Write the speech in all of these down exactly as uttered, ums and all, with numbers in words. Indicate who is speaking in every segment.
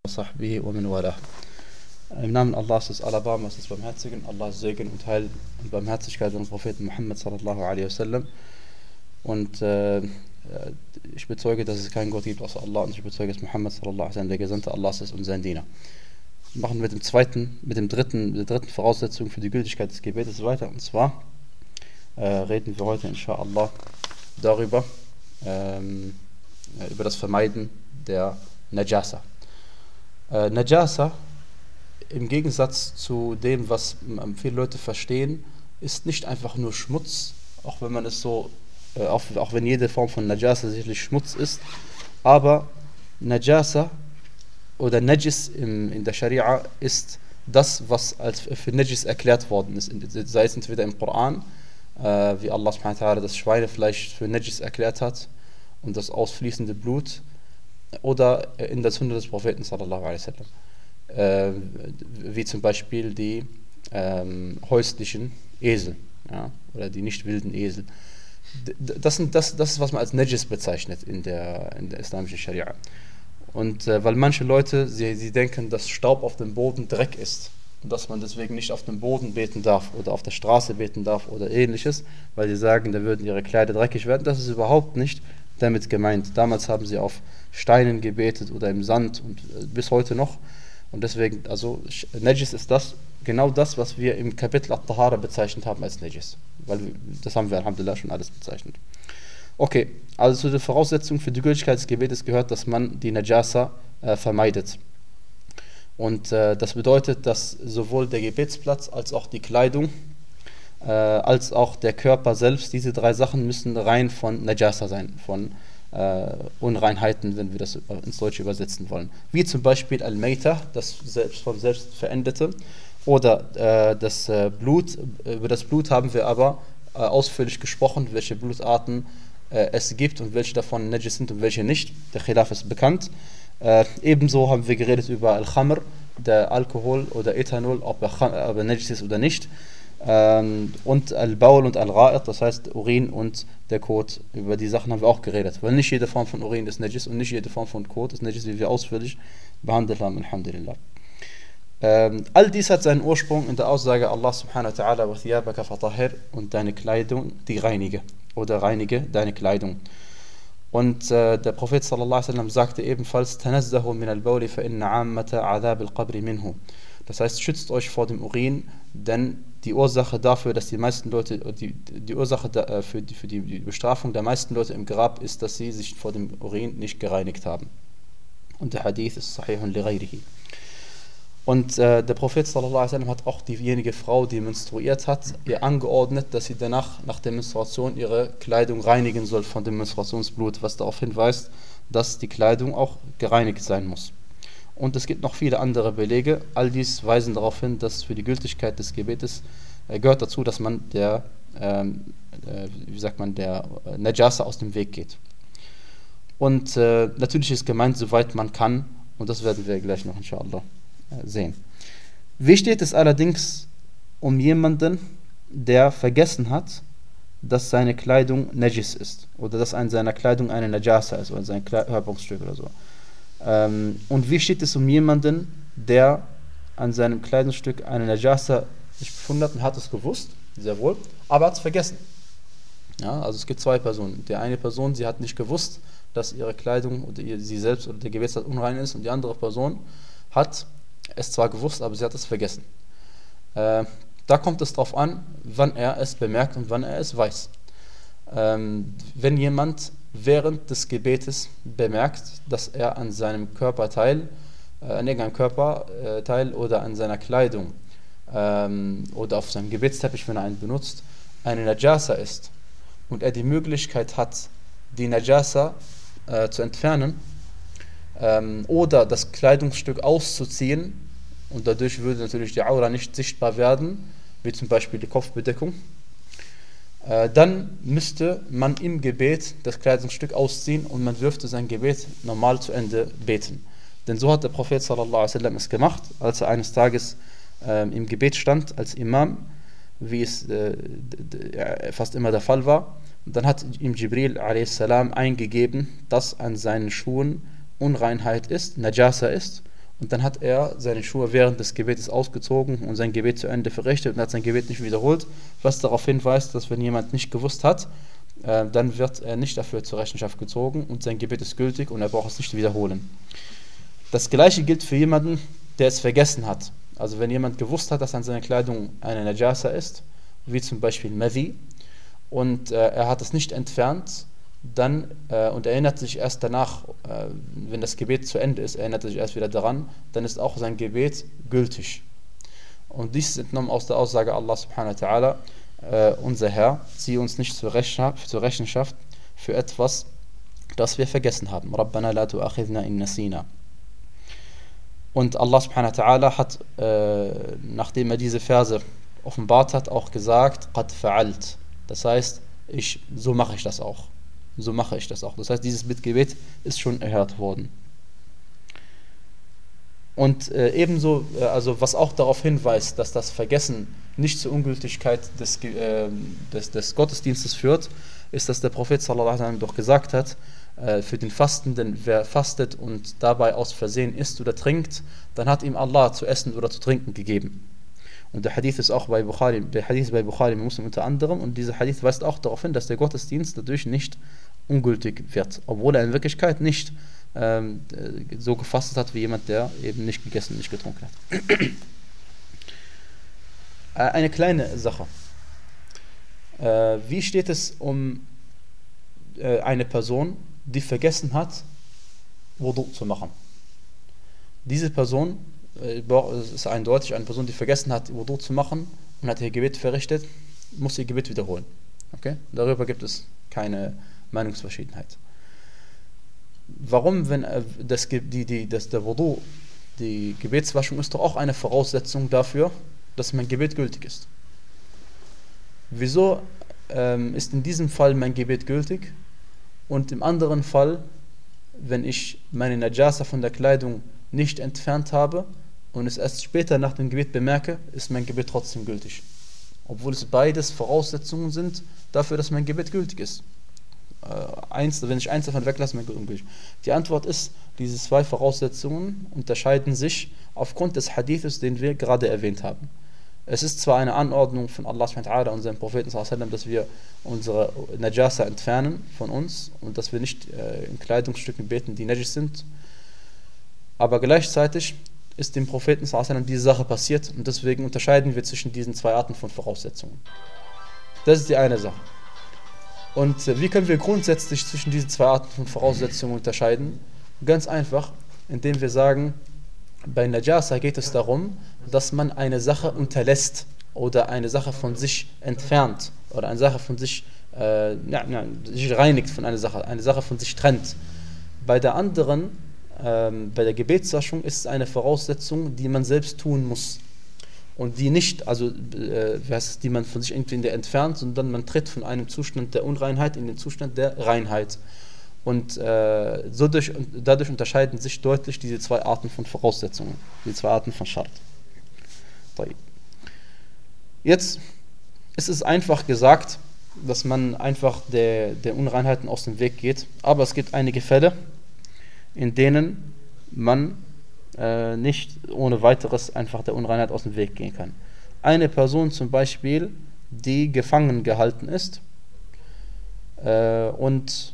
Speaker 1: Sahbihi wa min walah. Im Namen Allahs des Alabamas, des Barmherzigen, Allahs Segen und Heil und Barmherzigkeit und Propheten Muhammad sallallahu alaihi wasallam. Und äh, ich bezeuge, dass es keinen Gott gibt außer Allah, und ich bezeuge, dass Muhammad sallallahu alaihi wasallam der Gesandte Allahs ist und sein Diener. Wir machen mit dem zweiten, mit dem dritten, mit der dritten Voraussetzung für die Gültigkeit des Gebetes weiter, und zwar äh, reden wir heute inshallah darüber, ähm, über das Vermeiden der Najasa. Äh, Najasa, im Gegensatz zu dem, was viele Leute verstehen, ist nicht einfach nur Schmutz, auch wenn man es so, äh, auch, auch wenn jede Form von Najasa sicherlich Schmutz ist, aber Najasa oder Najis im, in der Scharia ist das, was als für Najis erklärt worden ist, sei es entweder im Koran, äh, wie Allah subhanahu wa ta'ala das Schweinefleisch für Najis erklärt hat und das ausfließende Blut, oder in der Sunna des Propheten sallallahu alaihi wasallam. Äh, wie zum Beispiel die ähm, häuslichen Esel, ja, oder die nicht wilden Esel. Das, sind, das, das ist, was man als Najis bezeichnet in der, in der islamischen Scharia. Und äh, weil manche Leute, sie, sie denken, dass Staub auf dem Boden Dreck ist und dass man deswegen nicht auf dem Boden beten darf oder auf der Straße beten darf oder ähnliches, weil sie sagen, da würden ihre Kleider dreckig werden. Das ist überhaupt nicht damit gemeint. Damals haben sie auf Steinen gebetet oder im Sand und äh, bis heute noch. Und deswegen, also Najis ist das, genau das, was wir im Kapitel At-Tahara bezeichnet haben als Najis. Weil wir, das haben wir alhamdulillah schon alles bezeichnet. Okay, also zu der Voraussetzung für die Gültigkeit des Gebetes gehört, dass man die Najasa äh, vermeidet. Und äh, das bedeutet, dass sowohl der Gebetsplatz als auch die Kleidung, äh, als auch der Körper selbst, diese drei Sachen müssen rein von Najasa sein, von Uh, Unreinheiten, wenn wir das ins Deutsche übersetzen wollen. Wie zum Beispiel Al-Mayta, das selbst von selbst Verendete, oder uh, das uh, Blut. Über das Blut haben wir aber uh, ausführlich gesprochen, welche Blutarten uh, es gibt und welche davon Najis sind und welche nicht. Der Khilaf ist bekannt. Uh, ebenso haben wir geredet über Al-Khamr, der Alkohol oder Ethanol, ob er, ob er Najis ist oder nicht. Ähm, und Al-Baul und Al-Ra'id, das heißt Urin und der Kot. Über die Sachen haben wir auch geredet, weil nicht jede Form von Urin ist Najis und nicht jede Form von Kot ist Najis, wie wir ausführlich behandelt haben, alhamdulillah. Ähm, all dies hat seinen Ursprung in der Aussage Allah subhanahu wa ta'ala, wa thiyabaka fatahhir, und deine Kleidung, die reinige, oder reinige deine Kleidung. Und äh, der Prophet sallallahu alaihi wasallam sagte ebenfalls, tanazzahu min al-Bawli fa inna 'ammata 'adhab al-qabri minhu. Das heißt, schützt euch vor dem Urin, denn die Ursache dafür, dass die meisten Leute, die, die Ursache da, für, die, für die Bestrafung der meisten Leute im Grab ist, dass sie sich vor dem Urin nicht gereinigt haben. Und der Hadith ist sahihun li ghayrihi. Und äh, der Prophet sallallahu alaihi wasallam hat auch diejenige Frau, die menstruiert hat, ihr angeordnet, dass sie danach, nach der Menstruation, ihre Kleidung reinigen soll von dem Menstruationsblut, was darauf hinweist, dass die Kleidung auch gereinigt sein muss. Und es gibt noch viele andere Belege. All dies weisen darauf hin, dass für die Gültigkeit des Gebetes äh, gehört dazu, dass man der, ähm, äh, wie sagt man, der äh, Najasa aus dem Weg geht. Und äh, natürlich ist gemeint, soweit man kann, und das werden wir gleich noch inshallah äh, sehen. Wie steht es allerdings um jemanden, der vergessen hat, dass seine Kleidung Najis ist, oder dass an seiner Kleidung eine Najasa ist, oder sein Körperstück oder so. Ähm, und wie steht es um jemanden, der an seinem Kleidungsstück eine Najasa sich befunden hat und hat es gewusst, sehr wohl, aber hat es vergessen. Ja, also es gibt zwei Personen. Die eine Person, sie hat nicht gewusst, dass ihre Kleidung oder ihr, sie selbst oder der Gebetsrat unrein ist, und die andere Person hat es zwar gewusst, aber sie hat es vergessen. Äh, da kommt es darauf an, wann er es bemerkt und wann er es weiß. Ähm, wenn jemand während des Gebetes bemerkt, dass er an seinem Körperteil, äh, an irgendeinem Körperteil oder an seiner Kleidung ähm, oder auf seinem Gebetsteppich, wenn er einen benutzt, eine Najasa ist, und er die Möglichkeit hat, die Najasa äh, zu entfernen ähm, oder das Kleidungsstück auszuziehen, und dadurch würde natürlich die Aura nicht sichtbar werden, wie zum Beispiel die Kopfbedeckung, dann müsste man im Gebet das Kleidungsstück ausziehen und man dürfte sein Gebet normal zu Ende beten. Denn so hat der Prophet sallallahu alaihi wasallam es gemacht, als er eines Tages äh, im Gebet stand als Imam, wie es äh, d- d- fast immer der Fall war. Und dann hat ihm Jibril alaihi salam eingegeben, dass an seinen Schuhen Unreinheit ist, Najasa ist, und dann hat er seine Schuhe während des Gebetes ausgezogen und sein Gebet zu Ende verrichtet und hat sein Gebet nicht wiederholt, was darauf hinweist, dass wenn jemand nicht gewusst hat, äh, dann wird er nicht dafür zur Rechenschaft gezogen und sein Gebet ist gültig und er braucht es nicht wiederholen. Das gleiche gilt für jemanden, der es vergessen hat. Also wenn jemand gewusst hat, dass an seiner Kleidung eine Najasa ist, wie zum Beispiel Madhi, und äh, er hat es nicht entfernt, dann äh, und erinnert sich erst danach, äh, wenn das Gebet zu Ende ist, erinnert er sich erst wieder daran, dann ist auch sein Gebet gültig. Und dies ist entnommen aus der Aussage Allah subhanahu wa ta'ala, äh, unser Herr, ziehe uns nicht zur Rechenschaft, zur Rechenschaft für etwas, das wir vergessen haben. Rabbana la tu'akhidna in nasina. Und Allah subhanahu wa ta'ala hat, äh, nachdem er diese Verse offenbart hat, auch gesagt, qad fa'alt. Das heißt, ich, so mache ich das auch. So mache ich das auch. Das heißt, dieses Bittgebet ist schon erhört worden. Und äh, ebenso, äh, also was auch darauf hinweist, dass das Vergessen nicht zur Ungültigkeit des, äh, des, des Gottesdienstes führt, ist, dass der Prophet sallallahu alaihi wasallam doch gesagt hat, äh, für den Fastenden, wer fastet und dabei aus Versehen isst oder trinkt, dann hat ihm Allah zu essen oder zu trinken gegeben. Und der Hadith ist auch bei Bukhari, der Hadith ist bei Bukhari Muslim unter anderem, und dieser Hadith weist auch darauf hin, dass der Gottesdienst dadurch nicht ungültig wird, obwohl er in Wirklichkeit nicht ähm, so gefastet hat wie jemand, der eben nicht gegessen und nicht getrunken hat. Eine kleine Sache. Äh, wie steht es um äh, eine Person, die vergessen hat, Wudu zu machen? Diese Person, äh, es ist eindeutig, eine Person, die vergessen hat, Wudu zu machen und hat ihr Gebet verrichtet, muss ihr Gebet wiederholen. Okay? Darüber gibt es keine Meinungsverschiedenheit. Warum, wenn äh, das, die, die, das, der Wudu, die Gebetswaschung ist doch auch eine Voraussetzung dafür, dass mein Gebet gültig ist. Wieso ähm, ist in diesem Fall mein Gebet gültig und im anderen Fall, wenn ich meine Najasa von der Kleidung nicht entfernt habe und es erst später nach dem Gebet bemerke, ist mein Gebet trotzdem gültig? Obwohl es beides Voraussetzungen sind dafür, dass mein Gebet gültig ist. Eins, wenn ich eins davon weglasse, mein Gebet ungültig. Die Antwort ist, diese zwei Voraussetzungen unterscheiden sich aufgrund des Hadithes, den wir gerade erwähnt haben. Es ist zwar eine Anordnung von Allah subhanahu wa ta'ala und seinem Propheten sallallahu alaihi wasallam, dass wir unsere Najasa entfernen von uns und dass wir nicht äh, in Kleidungsstücken beten, die najis sind, aber gleichzeitig ist dem Propheten sallallahu alaihi wasallam diese Sache passiert und deswegen unterscheiden wir zwischen diesen zwei Arten von Voraussetzungen. Das ist die eine Sache. Und äh, wie können wir grundsätzlich zwischen diesen zwei Arten von Voraussetzungen unterscheiden? Ganz einfach, indem wir sagen, bei Najasa geht es darum, dass man eine Sache unterlässt oder eine Sache von sich entfernt oder eine Sache von sich, äh, ja, ja, sich reinigt von einer Sache, eine Sache von sich trennt. Bei der anderen, ähm, bei der Gebetswaschung ist es eine Voraussetzung, die man selbst tun muss und die nicht, also äh, was, die man von sich irgendwie entfernt, sondern man tritt von einem Zustand der Unreinheit in den Zustand der Reinheit. Und äh, so durch, dadurch unterscheiden sich deutlich diese zwei Arten von Voraussetzungen, die zwei Arten von Schart. Jetzt ist es einfach gesagt, dass man einfach der, der Unreinheiten aus dem Weg geht, aber es gibt einige Fälle, in denen man äh, nicht ohne weiteres einfach der Unreinheit aus dem Weg gehen kann. Eine Person zum Beispiel, die gefangen gehalten ist äh, und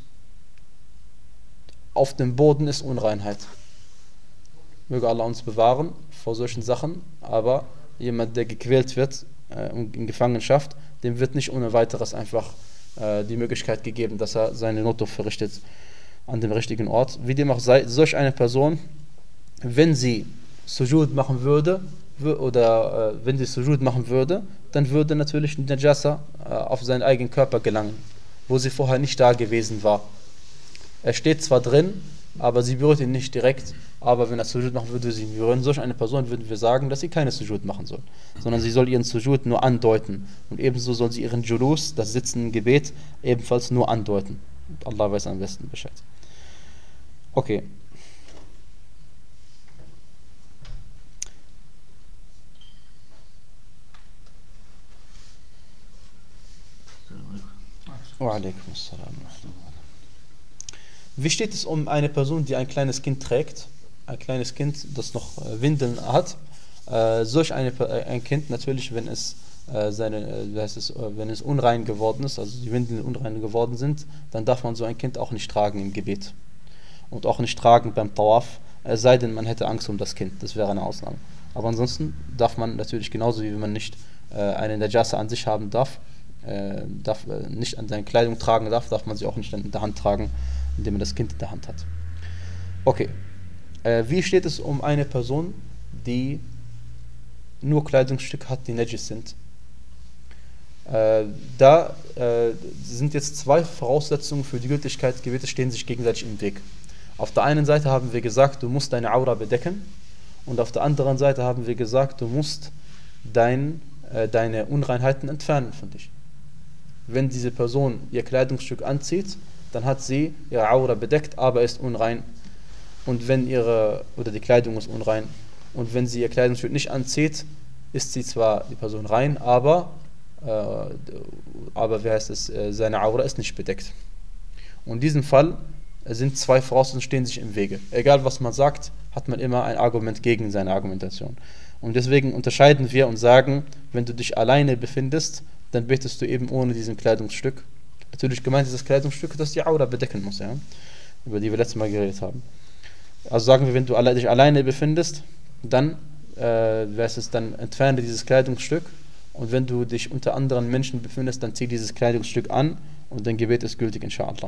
Speaker 1: auf dem Boden ist Unreinheit. Möge Allah uns bewahren vor solchen Sachen, aber jemand, der gequält wird äh, in Gefangenschaft, dem wird nicht ohne weiteres einfach äh, die Möglichkeit gegeben, dass er seine Notdurft verrichtet an dem richtigen Ort. Wie dem auch sei, solch eine Person, wenn sie Sujud machen würde, oder äh, wenn sie Sujud machen würde, dann würde natürlich die Najasa äh, auf seinen eigenen Körper gelangen, wo sie vorher nicht da gewesen war. Er steht zwar drin, aber sie berührt ihn nicht direkt, aber wenn er Sujud machen würde, würde sie ihn berühren. Solch eine Person würden wir sagen, dass sie keine Sujud machen soll, sondern sie soll ihren Sujud nur andeuten. Und ebenso soll sie ihren Julus, das Sitzen im Gebet, ebenfalls nur andeuten. Und Allah weiß am besten Bescheid. Okay. Wa alaikum assalam. Wie steht es um eine Person, die ein kleines Kind trägt, ein kleines Kind, das noch äh, Windeln hat, äh, solch eine, äh, ein Kind natürlich, wenn es äh, seine, äh, wie heißt es, äh, wenn es unrein geworden ist, also die Windeln unrein geworden sind, dann darf man so ein Kind auch nicht tragen im Gebet und auch nicht tragen beim Tawaf, es sei denn, man hätte Angst um das Kind, das wäre eine Ausnahme. Aber ansonsten darf man natürlich genauso, wie man nicht äh, eine Najasa an sich haben darf, äh, darf äh, nicht an seine Kleidung tragen darf, darf man sie auch nicht in der Hand tragen, indem man das Kind in der Hand hat. Okay, äh, wie steht es um eine Person, die nur Kleidungsstücke hat, die Najis sind? Äh, da äh, sind jetzt zwei Voraussetzungen für die Gültigkeit des Gebetes, stehen sich gegenseitig im Weg. Auf der einen Seite haben wir gesagt, du musst deine Aura bedecken, und auf der anderen Seite haben wir gesagt, du musst dein, äh, deine Unreinheiten entfernen von dich. Wenn diese Person ihr Kleidungsstück anzieht, dann hat sie ihre Aura bedeckt, aber ist unrein. Und wenn ihre, oder die Kleidung ist unrein, und wenn sie ihr Kleidungsstück nicht anzieht, ist sie zwar die Person rein, aber, äh, aber wie heißt es, äh, seine Aura ist nicht bedeckt. Und in diesem Fall sind zwei Voraussetzungen, stehen sich im Wege. Egal was man sagt, hat man immer ein Argument gegen seine Argumentation. Und deswegen unterscheiden wir und sagen, wenn du dich alleine befindest, dann betest du eben ohne diesen Kleidungsstück. Natürlich gemeint ist das Kleidungsstück, das die Aura bedecken muss, ja? Über die wir letztes Mal geredet haben. Also sagen wir, wenn du dich alleine befindest, dann, äh, es, dann entferne dieses Kleidungsstück, und wenn du dich unter anderen Menschen befindest, dann zieh dieses Kleidungsstück an und dein Gebet ist gültig, inshallah.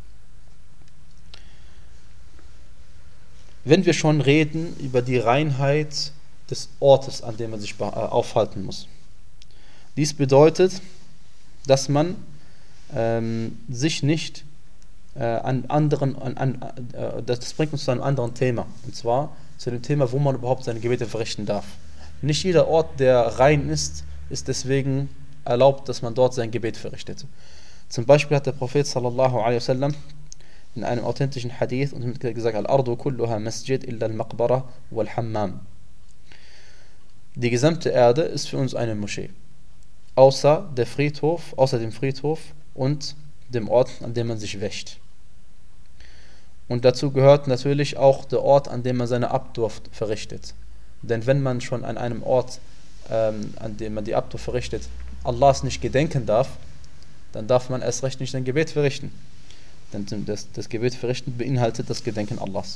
Speaker 1: Wenn wir schon reden über die Reinheit des Ortes, an dem man sich aufhalten muss. Dies bedeutet, dass man ähm, sich nicht äh, an anderen, an, an, äh, das bringt uns zu einem anderen Thema, und zwar zu dem Thema, wo man überhaupt seine Gebete verrichten darf. Nicht jeder Ort, der rein ist, ist deswegen erlaubt, dass man dort sein Gebet verrichtet. Zum Beispiel hat der Prophet sallallahu alaihi wasallam in einem authentischen Hadith und gesagt, Al-Ardu kulluha masjid illa al-Maqbara wal-Hammam. Die gesamte Erde ist für uns eine Moschee, außer der Friedhof, außer dem Friedhof und dem Ort, an dem man sich wäscht. Und dazu gehört natürlich auch der Ort, an dem man seine Abdur verrichtet. Denn wenn man schon an einem Ort, ähm, an dem man die Abdur verrichtet, Allahs nicht gedenken darf, dann darf man erst recht nicht sein Gebet verrichten. Denn das, das Gebet verrichten beinhaltet das Gedenken Allahs.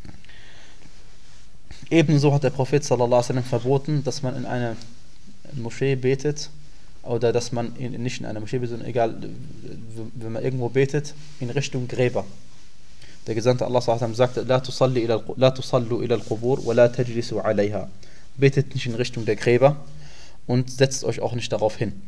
Speaker 1: Ebenso hat der Prophet sallallahu alaihi wasallam verboten, dass man in einer Moschee betet, oder dass man in, nicht in einer Moschee betet, sondern egal, wenn man irgendwo betet, in Richtung Gräber. Der Gesandte Allah sallallahu alaihi wasallam sagte, La tusalli ila, la tusallu ila al-Qubur wa la tajlisu alayha. Betet nicht in Richtung der Gräber und setzt euch auch nicht darauf hin.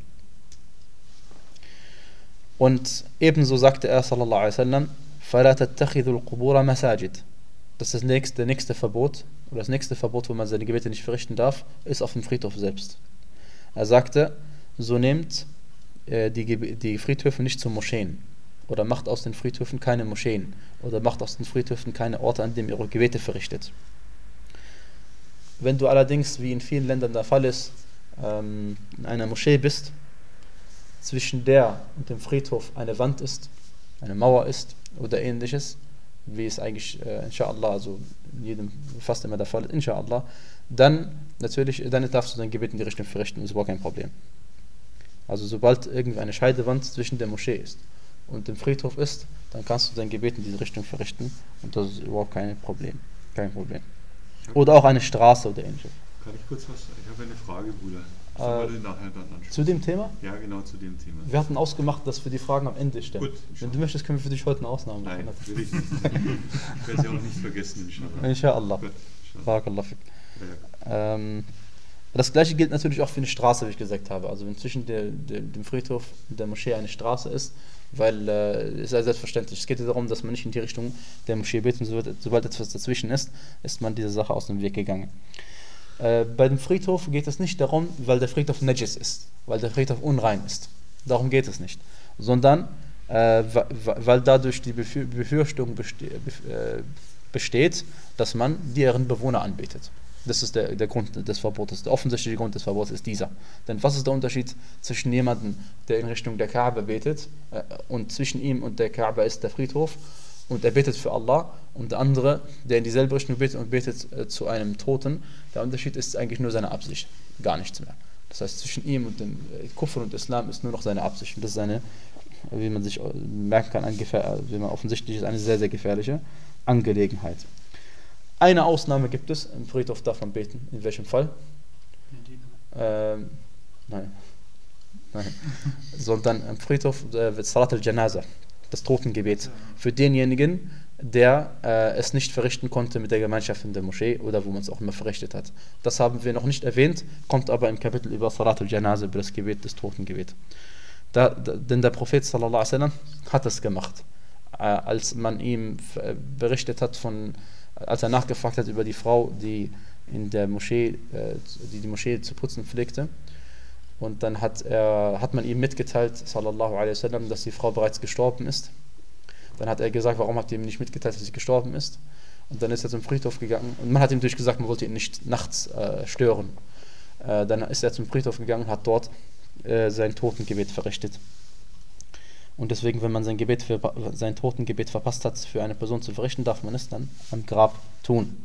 Speaker 1: Und ebenso sagte er sallallahu alaihi wasallam, فَلَا تَتَّخِذُوا الْقُبُورَ مَسَاجِدْ. Das ist das nächste, nächste Verbot, oder das nächste Verbot, wo man seine Gebete nicht verrichten darf, ist auf dem Friedhof selbst. Er sagte, so nehmt äh, die, die Friedhöfe nicht zu Moscheen, oder macht aus den Friedhöfen keine Moscheen, oder macht aus den Friedhöfen keine Orte, an denen ihr eure Gebete verrichtet. Wenn du allerdings, wie in vielen Ländern der Fall ist, ähm, in einer Moschee bist, zwischen der und dem Friedhof eine Wand ist, eine Mauer ist oder ähnliches, wie es eigentlich äh, inshallah, also in jedem fast immer der Fall ist, inshallah, dann natürlich, dann darfst du dein Gebet in die Richtung verrichten, das ist überhaupt kein Problem. Also sobald irgendwie eine Scheidewand zwischen der Moschee ist und dem Friedhof ist, dann kannst du dein Gebet in diese Richtung verrichten und das ist überhaupt kein Problem. Kein Problem. Oder auch eine Straße oder ähnliches.
Speaker 2: Kann ich kurz was? Ich habe eine Frage, Bruder.
Speaker 1: Äh,
Speaker 2: nachher dann
Speaker 1: zu dem Thema?
Speaker 2: Ja, genau, zu dem Thema.
Speaker 1: Wir hatten ausgemacht, dass wir die Fragen am Ende stellen.
Speaker 2: Gut.
Speaker 1: Wenn du möchtest, können wir für dich heute eine Ausnahme machen.
Speaker 2: Nein, will ich nicht. Ich werde sie auch nicht vergessen, inshallah.
Speaker 1: Inshallah.
Speaker 2: Gut, inshallah.
Speaker 1: Barakallah fik.
Speaker 2: Ja.
Speaker 1: Ähm, das gleiche gilt natürlich auch für eine Straße, wie ich gesagt habe. Also wenn zwischen der, der, dem Friedhof und der Moschee eine Straße ist, weil äh, es ist ja selbstverständlich. Es geht ja darum, dass man nicht in die Richtung der Moschee betet, und sobald, sobald etwas dazwischen ist, ist man dieser Sache aus dem Weg gegangen. Äh, bei dem Friedhof geht es nicht darum, weil der Friedhof Najis ist, weil der Friedhof unrein ist. Darum geht es nicht. Sondern, äh, weil dadurch die Befürchtung beste äh, besteht, dass man deren Bewohner anbetet. Das ist der, der Grund des Verbotes. Der offensichtliche Grund des Verbotes ist dieser. Denn was ist der Unterschied zwischen jemandem, der in Richtung der Kaaba betet, äh, und zwischen ihm und der Kaaba ist der Friedhof, und er betet für Allah, und der andere, der in dieselbe Richtung betet und betet äh, zu einem Toten. Der Unterschied ist eigentlich nur seine Absicht, gar nichts mehr. Das heißt, zwischen ihm und dem äh, Kufr und Islam ist nur noch seine Absicht. Und das ist eine, wie man sich merken kann, ein gefähr- wie man offensichtlich ist, eine sehr, sehr gefährliche Angelegenheit. Eine Ausnahme gibt es, im Friedhof darf man beten. In welchem Fall? Ähm, nein. nein. Sondern im Friedhof äh, wird Salat al-Janaza, das Totengebet, für denjenigen, der äh, es nicht verrichten konnte mit der Gemeinschaft in der Moschee oder wo man es auch immer verrichtet hat. Das haben wir noch nicht erwähnt, kommt aber im Kapitel über Salat al-Janaza, über das Gebet, das Totengebet. Da, da, denn der Prophet sallallahu alaihi wasallam hat es gemacht, äh, als man ihm äh, berichtet hat von, als er nachgefragt hat über die Frau, die in der Moschee, äh, die die Moschee zu putzen pflegte, und dann hat er, hat man ihm mitgeteilt, sallallahu alaihi wasallam, dass die Frau bereits gestorben ist. Dann hat er gesagt, warum habt ihr ihm nicht mitgeteilt, dass sie gestorben ist? Und dann ist er zum Friedhof gegangen und man hat ihm natürlich gesagt, man wollte ihn nicht nachts äh, stören. Äh, dann ist er zum Friedhof gegangen und hat dort sein Totengebet verrichtet. Und deswegen, wenn man sein, Gebet für, sein Totengebet verpasst hat, für eine Person zu verrichten, darf man es dann am Grab tun.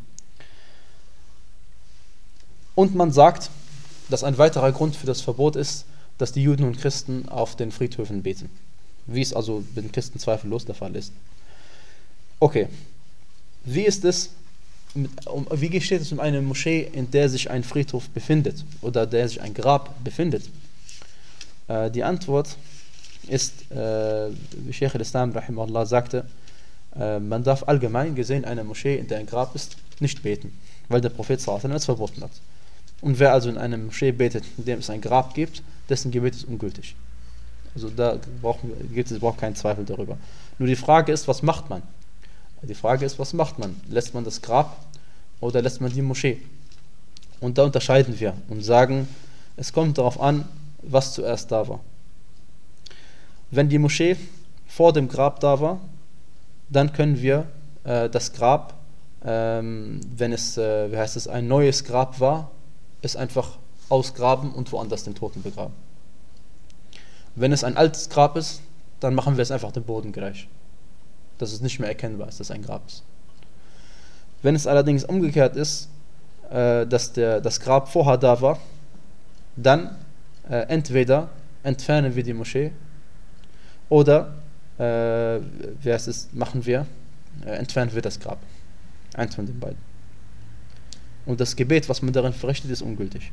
Speaker 1: Und man sagt, dass ein weiterer Grund für das Verbot ist, dass die Juden und Christen auf den Friedhöfen beten. Wie es also mit den Christen zweifellos der Fall ist. Okay, wie ist es, mit, um, wie steht es um eine Moschee, in der sich ein Friedhof befindet oder der sich ein Grab befindet? Die Antwort ist, äh, wie Sheikh al-Islam rahimahullah sagte, äh, man darf allgemein gesehen eine Moschee, in der ein Grab ist, nicht beten, weil der Prophet sallallahu alaihi wasallam es verboten hat. Und wer also in einer Moschee betet, in dem es ein Grab gibt, dessen Gebet ist ungültig. Also da brauchen, gibt es überhaupt keinen Zweifel darüber. Nur die Frage ist, was macht man? Die Frage ist, was macht man? Lässt man das Grab oder lässt man die Moschee? Und da unterscheiden wir und sagen, es kommt darauf an, was zuerst da war. Wenn die Moschee vor dem Grab da war, dann können wir äh, das Grab, ähm, wenn es, äh, wie heißt es, ein neues Grab war, es einfach ausgraben und woanders den Toten begraben. Wenn es ein altes Grab ist, dann machen wir es einfach dem Boden gleich, dass es nicht mehr erkennbar ist, dass es ein Grab ist. Wenn es allerdings umgekehrt ist, äh, dass der, das Grab vorher da war, dann Äh, entweder entfernen wir die Moschee oder äh, wie heißt es, machen wir, äh, entfernen wir das Grab. Eins von den beiden. Und das Gebet, was man darin verrichtet, ist ungültig.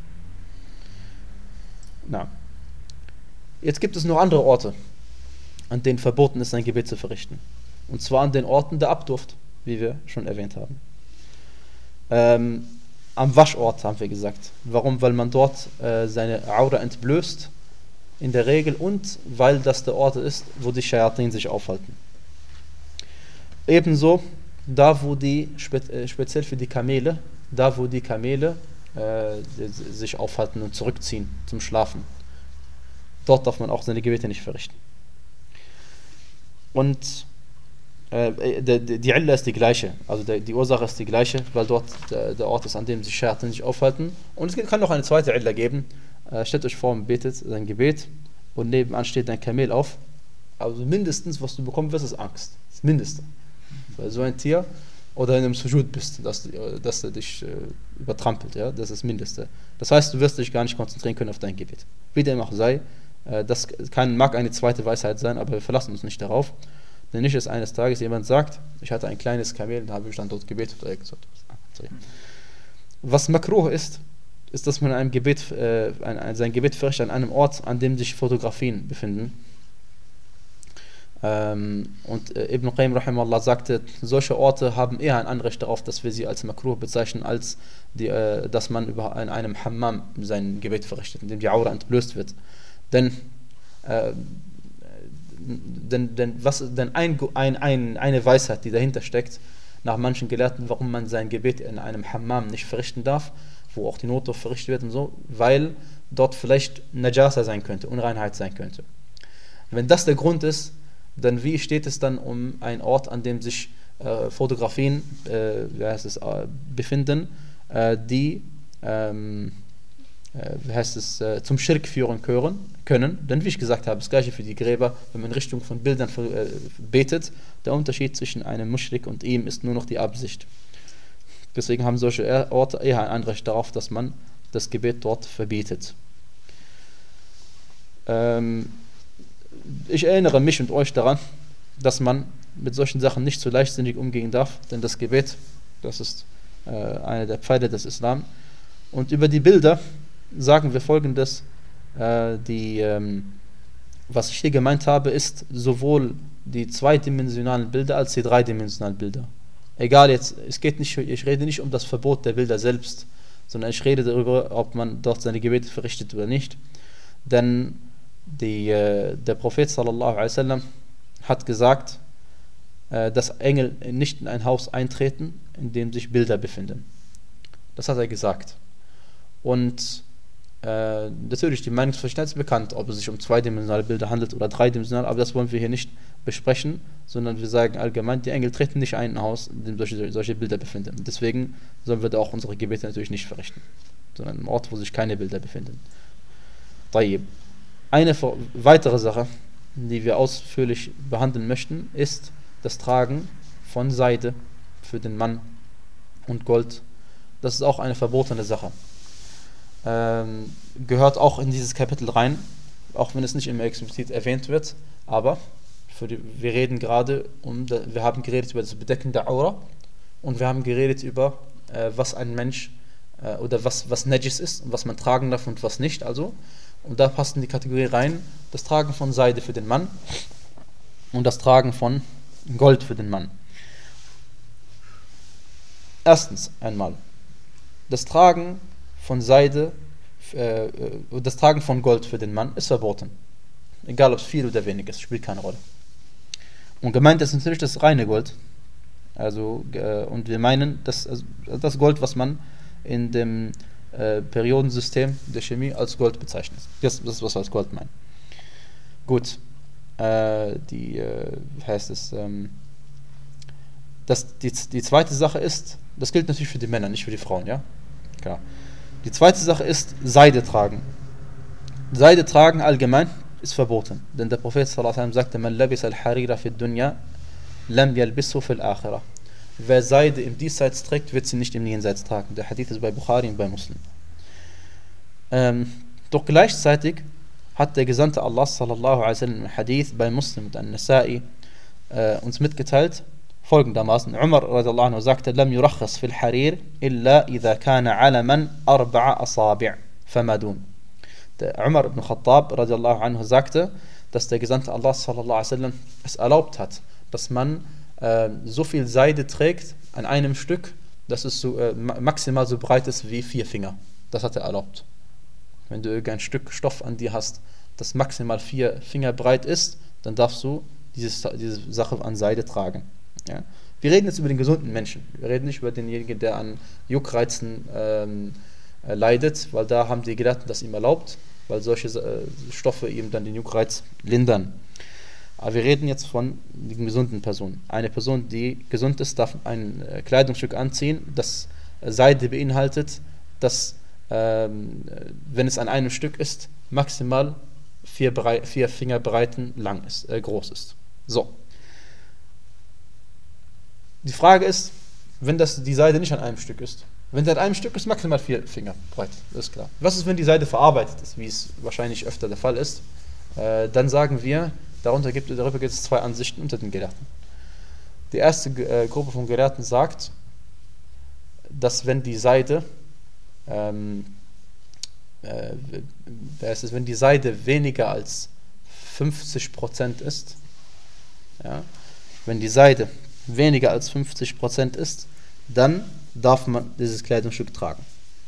Speaker 1: Na. Jetzt gibt es noch andere Orte, an denen verboten ist, ein Gebet zu verrichten. Und zwar an den Orten der Abdurft, wie wir schon erwähnt haben. Ähm, Am Waschort haben wir gesagt. Warum? Weil man dort äh, seine Aura entblößt, in der Regel, und weil das der Ort ist, wo die Shayatin sich aufhalten. Ebenso, da wo die, spe äh, speziell für die Kamele, da wo die Kamele äh, sich aufhalten und zurückziehen zum Schlafen. Dort darf man auch seine Gebete nicht verrichten. Und äh, die, die Illa ist die gleiche, also der, die Ursache ist die gleiche, weil dort der, der Ort ist, an dem sich Shayatin sich aufhalten. Und es kann noch eine zweite Illa geben. Äh, stellt euch vor, man betet sein Gebet und nebenan steht ein Kamel auf. Also mindestens, was du bekommen wirst, ist Angst. Das Mindeste. Weil so ein Tier oder in einem Sujud bist, dass, dass er dich äh, übertrampelt. Ja? Das ist das Mindeste. Das heißt, du wirst dich gar nicht konzentrieren können auf dein Gebet. Wie dem auch sei, äh, das kann, mag eine zweite Weisheit sein, aber wir verlassen uns nicht darauf. Denn nicht, dass eines Tages jemand sagt, ich hatte ein kleines Kamel und habe ich dann dort gebetet. Oder gesagt. Was Makruh ist, ist, dass man einem Gebet, äh, ein, ein, sein Gebet verrichtet an einem Ort, an dem sich Fotografien befinden. Ähm, und äh, Ibn Qayyim rahimahullah sagte, solche Orte haben eher ein Anrecht darauf, dass wir sie als Makruh bezeichnen, als die, äh, dass man über, in einem Hammam sein Gebet verrichtet, in dem die Aura entblößt wird. Denn äh, Denn, denn, was, denn ein, ein, ein, eine Weisheit, die dahinter steckt, nach manchen Gelehrten, warum man sein Gebet in einem Hammam nicht verrichten darf, wo auch die Notdurft verrichtet wird und so, weil dort vielleicht Najasa sein könnte, Unreinheit sein könnte. Wenn das der Grund ist, dann wie steht es dann um einen Ort, an dem sich äh, Fotografien äh, wie heißt es, äh, befinden, äh, die, ähm, äh, wie heißt es, äh, zum Schirk führen können, können. Denn wie ich gesagt habe, das gleiche für die Gräber, wenn man in Richtung von Bildern äh, betet, der Unterschied zwischen einem Muschrik und ihm ist nur noch die Absicht. Deswegen haben solche Orte eher ein Anrecht darauf, dass man das Gebet dort verbietet. Ähm, ich erinnere mich und euch daran, dass man mit solchen Sachen nicht so leichtsinnig umgehen darf, denn das Gebet, das ist äh, eine der Pfeiler des Islam. Und über die Bilder sagen wir Folgendes, äh, die, ähm, was ich hier gemeint habe, ist sowohl die zweidimensionalen Bilder als die dreidimensionalen Bilder. Egal jetzt, es geht nicht, ich rede nicht um das Verbot der Bilder selbst, sondern ich rede darüber, ob man dort seine Gebete verrichtet oder nicht. Denn die, äh, der Prophet sallallahu alaihi wasallam hat gesagt, äh, dass Engel nicht in ein Haus eintreten, in dem sich Bilder befinden. Das hat er gesagt. Und äh, natürlich, die Meinungsverschiedenheit ist bekannt, ob es sich um zweidimensionale Bilder handelt oder dreidimensionale, aber das wollen wir hier nicht besprechen, sondern wir sagen allgemein, die Engel treten nicht ein in ein Haus, in dem solche, solche Bilder befinden. Deswegen sollen wir da auch unsere Gebete natürlich nicht verrichten, sondern im Ort, wo sich keine Bilder befinden. Eine weitere Sache, die wir ausführlich behandeln möchten, ist das Tragen von Seide für den Mann und Gold. Das ist auch eine verbotene Sache. Ähm, gehört auch in dieses Kapitel rein, auch wenn es nicht immer explizit erwähnt wird, aber für die, wir reden gerade um, wir haben geredet über das Bedecken der Aura und wir haben geredet über äh, was ein Mensch äh, oder was, was Najis ist und was man tragen darf und was nicht, also und da passt in die Kategorie rein das Tragen von Seide für den Mann und das Tragen von Gold für den Mann. Erstens einmal das Tragen von Seide, äh, das Tragen von Gold für den Mann ist verboten. Egal ob es viel oder wenig ist, spielt keine Rolle. Und gemeint ist natürlich das reine Gold. Also, äh, und wir meinen, das, also das Gold, was man in dem äh, Periodensystem der Chemie als Gold bezeichnet. Das, das ist, was wir als Gold meinen. Gut. Äh, die, äh, heißt es, ähm, das, die, die zweite Sache ist, das gilt natürlich für die Männer, nicht für die Frauen, ja? Klar. Die zweite Sache ist Seide tragen. Seide tragen allgemein ist verboten. Denn der Prophet sallallahu alaihi wasallam sagte, man labis al-harira fi dunya, lam yalbisu fil akhirah. Wer Seide im Diesseits trägt, wird sie nicht im Jenseits tragen. Der Hadith ist bei Bukhari und bei Muslim. Ähm, doch gleichzeitig hat der Gesandte Allah sallallahu alaihi wasallam im Hadith bei Muslim und an-Nasa'i äh, uns mitgeteilt, folgendermaßen, Umar radiallahu anhu sagte, lam yurakhas fil harir illa idha kana alaman arba'a asabi' famadun. Der Umar ibn Khattab radiallahu anhu sagte, dass der Gesandte Allah sallallahu alaihi wasallam es erlaubt hat, dass man äh, so viel Seide trägt an einem Stück, dass es so, äh, maximal so breit ist wie vier Finger. Das hat er erlaubt. Wenn du irgendein Stück Stoff an dir hast, das maximal vier Finger breit ist, dann darfst du dieses, diese Sache an Seide tragen. Ja. Wir reden jetzt über den gesunden Menschen. Wir reden nicht über denjenigen, der an Juckreizen ähm, äh, leidet, weil da haben die Gelehrten das ihm erlaubt, weil solche äh, Stoffe ihm dann den Juckreiz lindern. Aber wir reden jetzt von den gesunden Personen. Eine Person, die gesund ist, darf ein äh, Kleidungsstück anziehen, das äh, Seide beinhaltet, das, ähm, wenn es an einem Stück ist, maximal vier, brei- vier Finger breiten lang ist, äh, groß ist. So. Die Frage ist, wenn das die Seide nicht an einem Stück ist. Wenn das an einem Stück ist, maximal vier Finger breit, das ist klar. Was ist, wenn die Seide verarbeitet ist, wie es wahrscheinlich öfter der Fall ist? Äh, dann sagen wir, darunter gibt, darüber gibt es zwei Ansichten unter den Gelehrten. Die erste äh, Gruppe von Gelehrten sagt, dass wenn die Seide, ähm, äh, es ist, wenn die Seide weniger als fünfzig Prozent ist, ja, wenn die Seide weniger als fünfzig Prozent ist, dann darf man dieses Kleidungsstück tragen.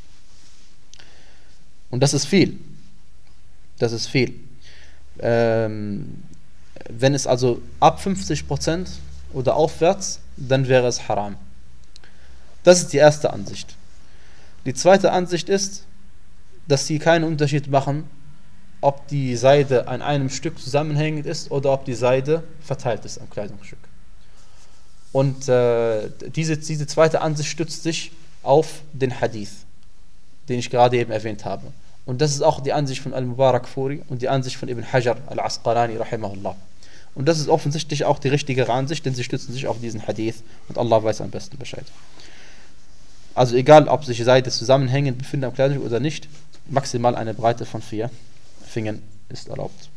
Speaker 1: Und das ist viel. Das ist viel. Ähm, wenn es also ab fünfzig Prozent oder aufwärts, dann wäre es haram. Das ist die erste Ansicht. Die zweite Ansicht ist, dass sie keinen Unterschied machen, ob die Seide an einem Stück zusammenhängend ist oder ob die Seide verteilt ist am Kleidungsstück. Und äh, diese, diese zweite Ansicht stützt sich auf den Hadith, den ich gerade eben erwähnt habe. Und das ist auch die Ansicht von Al-Mubarakfuri und die Ansicht von Ibn Hajar al-Asqalani rahimahullah. Und das ist offensichtlich auch die richtigere Ansicht, denn sie stützen sich auf diesen Hadith und Allah weiß am besten Bescheid. Also egal, ob sich Seite zusammenhängend befinden am Kleidungsstück oder nicht, maximal eine Breite von vier Fingern ist erlaubt.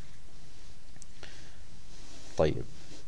Speaker 1: طيب.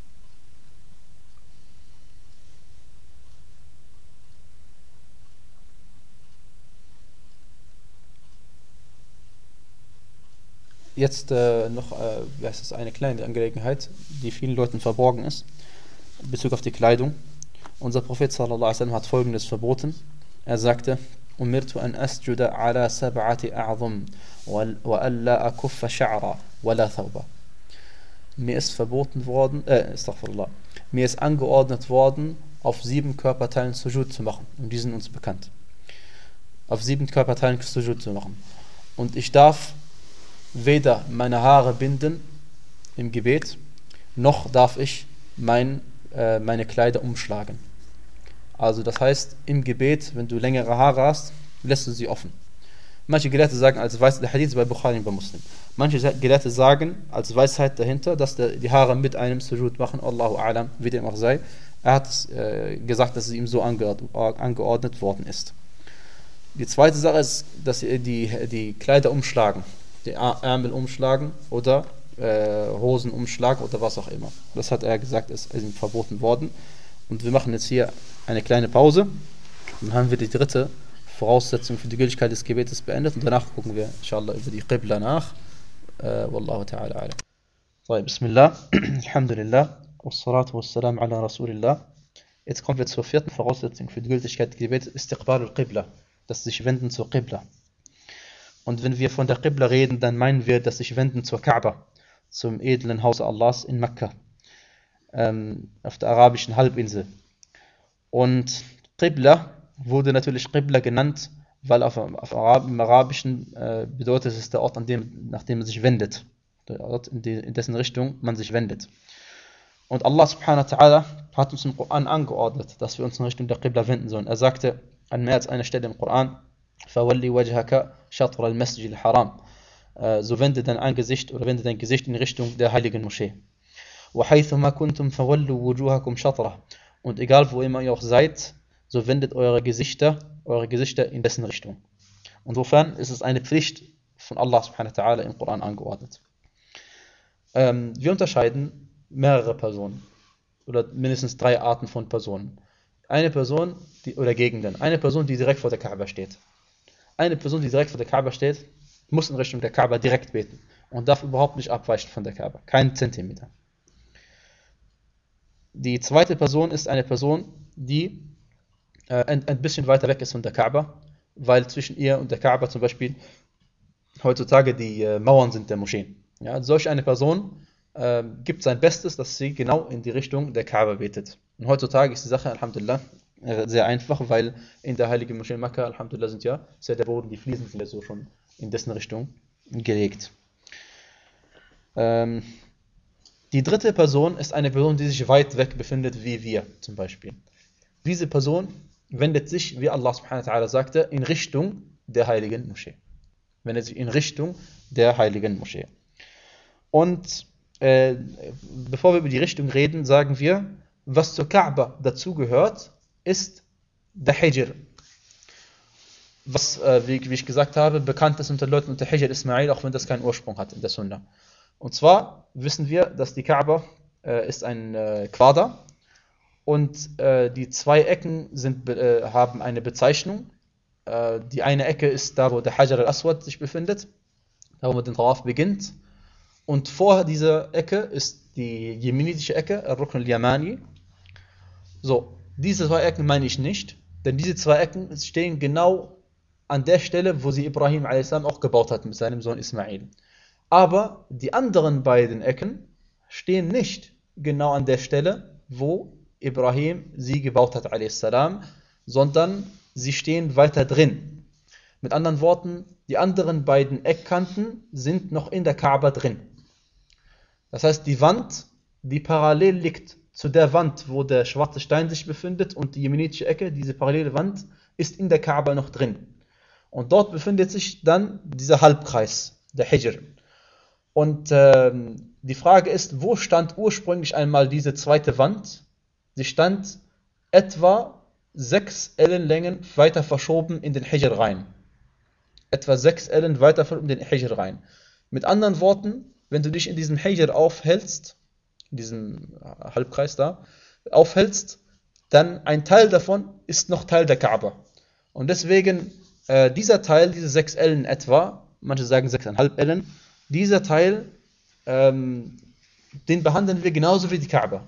Speaker 1: Jetzt äh, noch äh, wie heißt das, eine kleine Angelegenheit, die vielen Leuten verborgen ist, in Bezug auf die Kleidung. Unser Prophet sallallahu alaihi wasallam hat Folgendes verboten. Er sagte: Umirtu an asjuda ala sab'ati a'zum wa alla akuffa sha'ra wa la thawba. Mir ist verboten worden, äh, astaghfirullah, mir ist angeordnet worden, auf sieben Körperteilen Sujud zu machen. Und die sind uns bekannt. Auf sieben Körperteilen Sujud zu machen. Und ich darf weder meine Haare binden im Gebet, noch darf ich mein, äh, meine Kleider umschlagen. Also das heißt, im Gebet, wenn du längere Haare hast, lässt du sie offen. Manche Gelehrte sagen, als Weisheit, der Hadith ist bei Bukhari und bei Muslim. Manche Gelehrte sagen, als Weisheit dahinter, dass der, die Haare mit einem Sujud machen, Allahu A'lam, wie dem auch sei. Er hat äh, gesagt, dass es ihm so angeordnet, angeordnet worden ist. Die zweite Sache ist, dass sie die, die Kleider umschlagen, die Ärmel umschlagen oder äh, Hosen umschlagen oder was auch immer. Das hat er gesagt, ist ihm verboten worden. Und wir machen jetzt hier eine kleine Pause. Dann haben wir die dritte Voraussetzung für die Gültigkeit des Gebetes beendet und danach gucken wir inshallah über die Qibla nach. Äh, Wallahu ta'ala alam. So, Bismillah, Alhamdulillah, wassalatu wassalamu ala Rasulillah. Jetzt kommen wir zur vierten Voraussetzung für die Gültigkeit des Gebetes, Istiqbal al-Qibla, das sich wenden zur Qibla. Und wenn wir von der Qibla reden, dann meinen wir, dass sich wenden zur Kaaba, zum edlen Haus Allahs in Mekka, ähm, auf der arabischen Halbinsel. Und Qibla wurde natürlich Qibla genannt, weil auf, auf Arab, im Arabischen äh, bedeutet es der Ort, an dem, nach dem man sich wendet. Der Ort, in, die, in dessen Richtung man sich wendet. Und Allah subhanahu wa ta'ala hat uns im Koran angeordnet, dass wir uns in Richtung der Qibla wenden sollen. Er sagte an mehr als einer Stelle im Koran: فَوَلِّ وَجْهَكَ شَطْرَ الْمَسْجِدِ الْحَرَامِ. So wende dein Angesicht oder wende dein Gesicht in Richtung der heiligen Moschee. وَحَيْثُمَا كُنْتُمْ فَوَلُّوا وُجُوهَكُمْ شَطْرَهُ. Und egal wo immer ihr auch seid, so wendet eure Gesichter, eure Gesichter in dessen Richtung. Insofern ist es eine Pflicht von Allah subhanahu wa ta'ala im Koran angeordnet. Ähm, wir unterscheiden mehrere Personen oder mindestens drei Arten von Personen. Eine Person die, oder Gegenden. Eine Person, die direkt vor der Kaaba steht. Eine Person, die direkt vor der Kaaba steht, muss in Richtung der Kaaba direkt beten und darf überhaupt nicht abweichen von der Kaaba. Keinen Zentimeter. Die zweite Person ist eine Person, die äh, ein, ein bisschen weiter weg ist von der Kaaba, weil zwischen ihr und der Kaaba zum Beispiel heutzutage die äh, Mauern sind der Moscheen. Ja, solch eine Person äh, gibt sein Bestes, dass sie genau in die Richtung der Kaaba betet. Und heutzutage ist die Sache, Alhamdulillah, sehr einfach, weil in der heiligen Moschee in Mekka, Alhamdulillah, sind ja sehr der Boden, die Fliesen sind ja so schon in dessen Richtung gelegt. Ähm, die dritte Person ist eine Person, die sich weit weg befindet, wie wir zum Beispiel. Diese Person wendet sich, wie Allah subhanahu wa ta'ala sagte, in Richtung der heiligen Moschee. Wendet sich in Richtung der heiligen Moschee. Und äh, bevor wir über die Richtung reden, sagen wir, was zur Kaaba dazugehört, ist der Hijr. Was, äh, wie, wie ich gesagt habe, bekannt ist unter Leuten unter Hijr Ismail, auch wenn das keinen Ursprung hat in der Sunna. Und zwar wissen wir, dass die Kaaba äh, ist ein äh, Quader und äh, die zwei Ecken sind, äh, haben eine Bezeichnung. Äh, die eine Ecke ist da, wo der Hajar al-Aswad sich befindet, da wo man den Tawaf beginnt. Und vor dieser Ecke ist die jemenitische Ecke, Al-Rukn al-Yamani. So, diese zwei Ecken meine ich nicht, denn diese zwei Ecken stehen genau an der Stelle, wo sie Ibrahim a s. auch gebaut hat mit seinem Sohn Ismail. Aber die anderen beiden Ecken stehen nicht genau an der Stelle, wo Ibrahim sie gebaut hat a s., sondern sie stehen weiter drin. Mit anderen Worten, die anderen beiden Eckkanten sind noch in der Kaaba drin. Das heißt, die Wand, die parallel liegt zu der Wand, wo der schwarze Stein sich befindet und die jemenitische Ecke, diese parallele Wand, ist in der Kaaba noch drin. Und dort befindet sich dann dieser Halbkreis, der Hijr. Und ähm, die Frage ist, wo stand ursprünglich einmal diese zweite Wand? Sie stand etwa sechs Ellenlängen weiter verschoben in den Hijr rein. Etwa sechs Ellen weiter verschoben in den Hijr rein. Mit anderen Worten, wenn du dich in diesem Hijr aufhältst, in diesem Halbkreis da, aufhältst, dann ein Teil davon ist noch Teil der Kaaba. Und deswegen, äh, dieser Teil, diese sechs Ellen etwa, manche sagen sechseinhalb Ellen, dieser Teil, ähm, den behandeln wir genauso wie die Kaaba.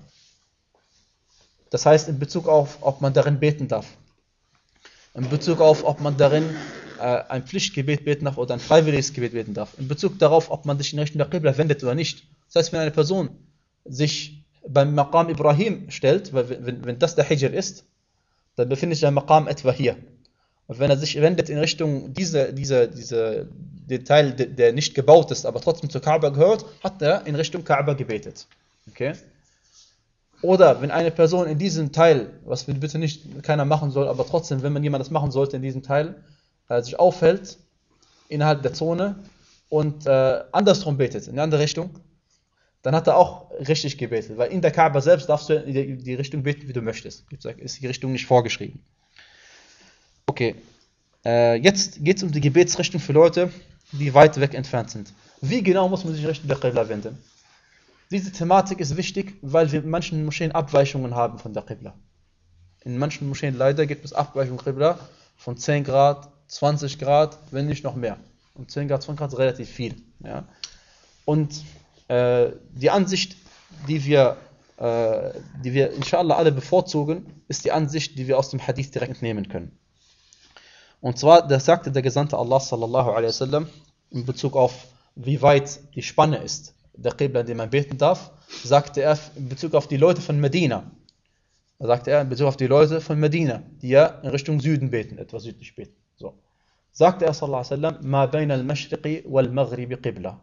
Speaker 1: Das heißt, in Bezug auf, ob man darin beten darf. In Bezug auf, ob man darin äh, ein Pflichtgebet beten darf oder ein freiwilliges Gebet beten darf. In Bezug darauf, ob man sich in Richtung der Qibla wendet oder nicht. Das heißt, wenn eine Person sich beim Maqam Ibrahim stellt, weil wenn, wenn das der Hijr ist, dann befindet sich der Maqam etwa hier. Und wenn er sich wendet in Richtung dieser, dieser, dieser Teil, der nicht gebaut ist, aber trotzdem zur Kaaba gehört, hat er in Richtung Kaaba gebetet. Okay? Oder wenn eine Person in diesem Teil, was bitte nicht keiner machen soll, aber trotzdem, wenn man jemand das machen sollte in diesem Teil, äh, sich aufhält innerhalb der Zone und äh, andersrum betet, in eine andere Richtung, dann hat er auch richtig gebetet. Weil in der Kaaba selbst darfst du die, die Richtung beten, wie du möchtest. Ist die Richtung nicht vorgeschrieben. Okay, äh, jetzt geht es um die Gebetsrichtung für Leute, die weit weg entfernt sind. Wie genau muss man sich in Richtung der Qibla wenden? Diese Thematik ist wichtig, weil wir in manchen Moscheen Abweichungen haben von der Qibla. In manchen Moscheen leider gibt es Abweichungen Qibla von zehn Grad, zwanzig Grad, wenn nicht noch mehr. Und zehn Grad, zwanzig Grad ist relativ viel. Ja? Und äh, die Ansicht, die wir, äh, die wir inshallah alle bevorzugen, ist die Ansicht, die wir aus dem Hadith direkt entnehmen können. Und zwar, das sagte der Gesandte Allah sallallahu alaihi wasallam in Bezug auf, wie weit die Spanne ist, der Qibla, in dem man beten darf, sagte er in Bezug auf die Leute von Medina. Da sagte er in Bezug auf die Leute von Medina, die ja in Richtung Süden beten, etwas südlich beten. So. Sagte er sallallahu alaihi wasallam, ma bayna al-mashriqi wal-maghribi qibla.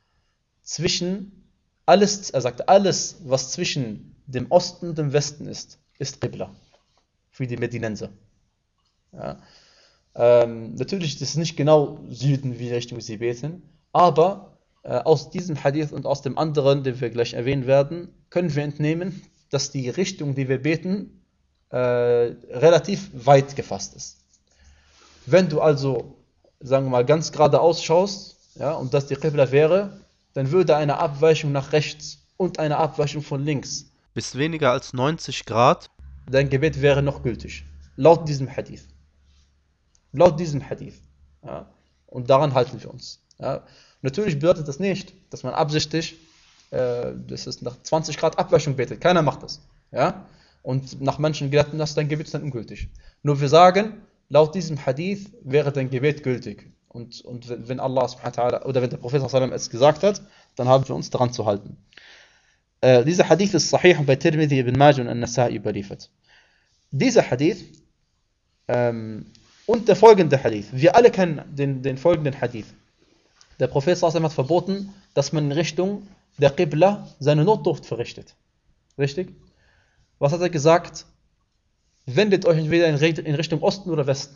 Speaker 1: Zwischen alles, er sagte, alles, was zwischen dem Osten und dem Westen ist, ist Qibla. Für die Medinenser. Ja. Ähm, natürlich ist es nicht genau Süden, wie Richtung sie beten, aber äh, aus diesem Hadith und aus dem anderen, den wir gleich erwähnen werden, können wir entnehmen, dass die Richtung, die wir beten, äh, relativ weit gefasst ist. Wenn du also, sagen wir mal, ganz geradeaus schaust, ja, und das die Qibla wäre, dann würde eine Abweichung nach rechts und eine Abweichung von links
Speaker 3: bis weniger als neunzig Grad,
Speaker 1: dein Gebet wäre noch gültig. Laut diesem Hadith. Laut diesem Hadith. Ja. Und daran halten wir uns. Ja. Natürlich bedeutet das nicht, dass man absichtlich, äh, das ist nach zwanzig Grad Abweichung betet. Keiner macht das. Ja. Und nach manchen Gelehrten ist dein Gebet dann ungültig. Nur wir sagen, laut diesem Hadith wäre dein Gebet gültig. Und, und wenn Allah subhanahu wa ta'ala oder wenn der Prophet sallallahu alaihi wasallam es gesagt hat, dann haben wir uns daran zu halten. Äh, dieser Hadith ist sahih bei Tirmidhi, Ibn Majah und An-Nasa'i überliefert. Dieser Hadith ähm, und der folgende Hadith, wir alle kennen den, den folgenden Hadith. Der Prophet sallallahu alaihi wasallam hat verboten, dass man in Richtung der Qibla seine Notdurft verrichtet. Richtig? Was hat er gesagt? Wendet euch entweder in Richtung Osten oder Westen.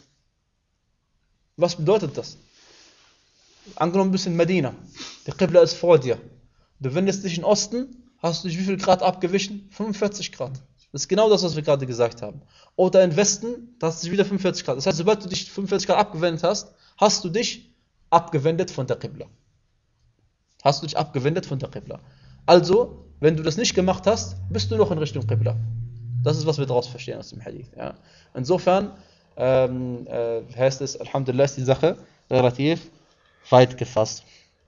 Speaker 1: Was bedeutet das? Angenommen, du bist in Medina. Der Qibla ist vor dir. Du wendest dich in Osten, hast du dich wie viel Grad abgewichen? fünfundvierzig Grad. Das ist genau das, was wir gerade gesagt haben. Oder im Westen, da hast du dich wieder fünfundvierzig Grad. Das heißt, sobald du dich fünfundvierzig Grad abgewendet hast, hast du dich abgewendet von der Qibla. Hast du dich abgewendet von der Qibla. Also, wenn du das nicht gemacht hast, bist du noch in Richtung Qibla. Das ist, was wir daraus verstehen aus dem Hadith. Ja. Insofern ähm, äh, heißt es, Alhamdulillah, ist die Sache relativ weit gefasst.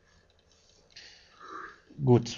Speaker 1: Gut.